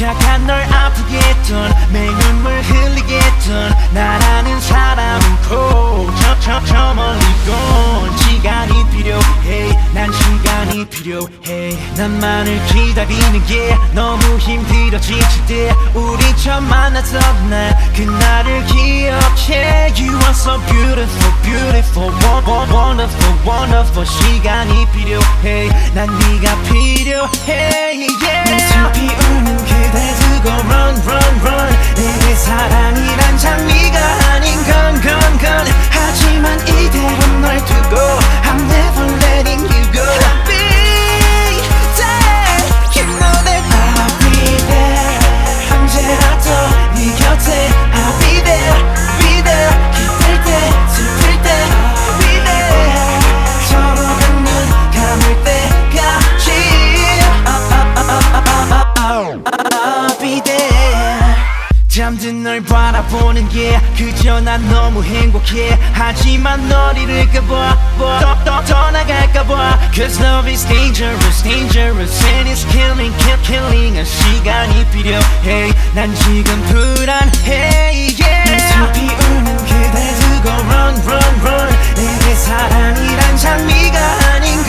잠깐 널 아프게 했던 매일 눈물 흘리게 했던 나라는 사람은 저 멀리 건 시간이 필요해. 난 시간이 필요해. 나만을 기다리는 게 너무 힘들어 지칠 때 우리 처음 만났던 날 그날을 기억해. You are so beautiful, beautiful, wonderful, wonderful. 시간이 필요해. 난 네가 필요해. Yeah. 내 슬피 우는 그대 두고 run, run, run. 내게 사랑이란 장미가 아닌 건 하지만 이대로 널 두고 I'm never letting you go. I'll be there. You know that I'll be there. 언제라도 네 곁에 I'll be there, be there. 기쁠 때 슬플 때 I'll be there. 서로가 눈 감을 때까지 I'll be there. 잠든 널 바라보는 게 그저 난 너무 행복해. 하지만 널 잃을까봐 떠나갈까봐. Cause love is dangerous, dangerous and it's killing, killing. 시간이 필요해. 난 지금 불안해. Yeah. 내 슬피 우는 그대 두고 run, run, run. 내게 사랑이란 장미가 아닌